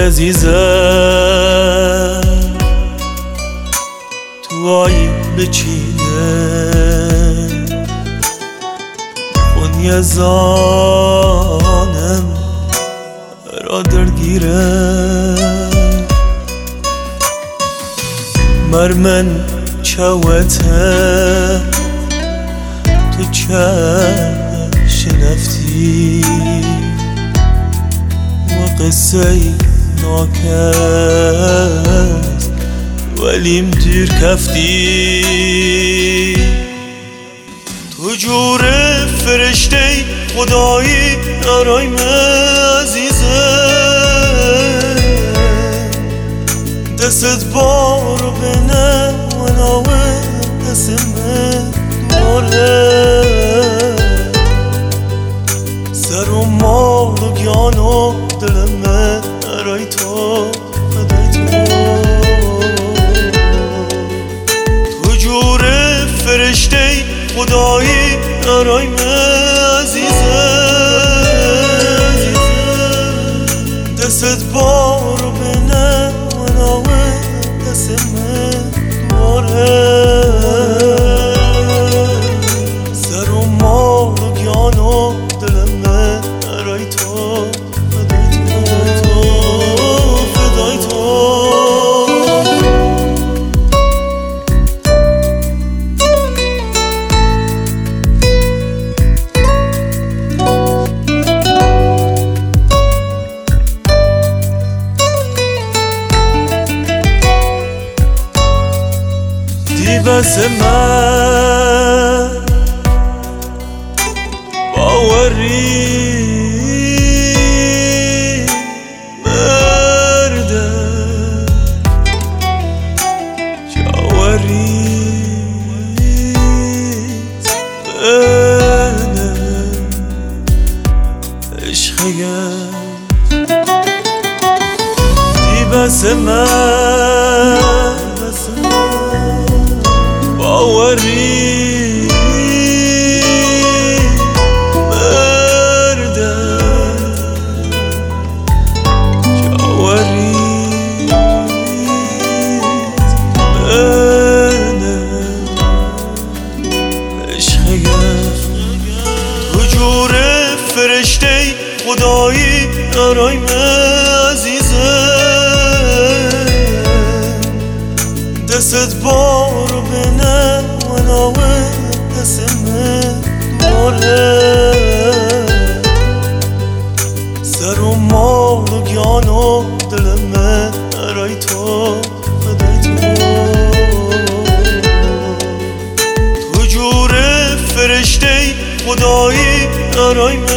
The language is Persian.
عزیزم تو آیین بچینه خونی زانم را درگیره مرمن چوته تو چه شنفتی و قصه ناکس ولیم دیر کفتی تو جور فرشته خدایی دارایم عزیزم دست بارو بنه و ناوه دستمه دواره سر و مال و گیان و دلمه ارای تو فدای تو جور فرشته خدایی دارایم عزیزم دست بارو بنه و ناوه دستمه دواره سر و مال و گیان و دلمه ارای تو فدای تو فدای تو بس من باوری مرده جاوری بنه عشقیم دی بس من باوری مرده جاوری بنه عشقیم تو جور فرشته خدایی دارایم عزیزم دست بارو بنه و ناوه دستمه دواره سر و مال و گیان و دلمه ارای تو فدای تو جور فرشته خدایی دارایم